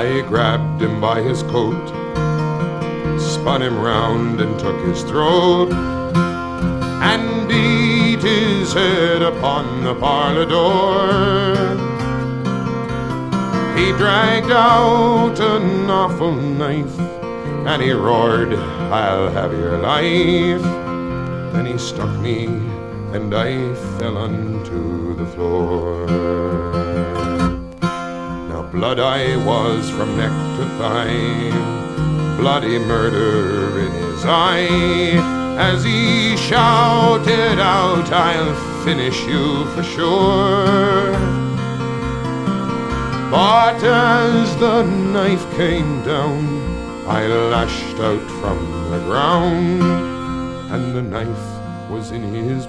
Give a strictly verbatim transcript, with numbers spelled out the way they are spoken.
I grabbed him by his coat, spun him round and took his throat, and beat his head upon the parlour door. He dragged out an awful knife, and he roared, "I'll have your life." Then he struck me, and I fell onto the floor. Now blood I was from neck to thigh, bloody murder in his eye, as he shouted out, "I'll finish you for sure." But as the knife came down, I lashed out from the ground, and the knife was in his